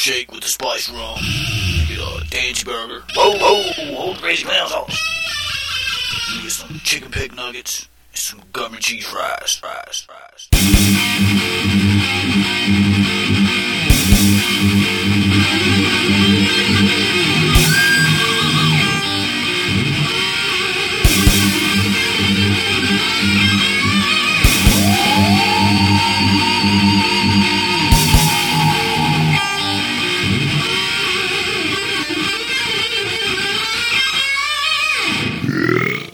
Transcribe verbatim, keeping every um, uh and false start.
milkshake with the spice rum. Get a dainty burger. Whoa, whoa, hold the crazy clown sauce. You get some chicken pig nuggets and some government cheese fries. Fries, fries.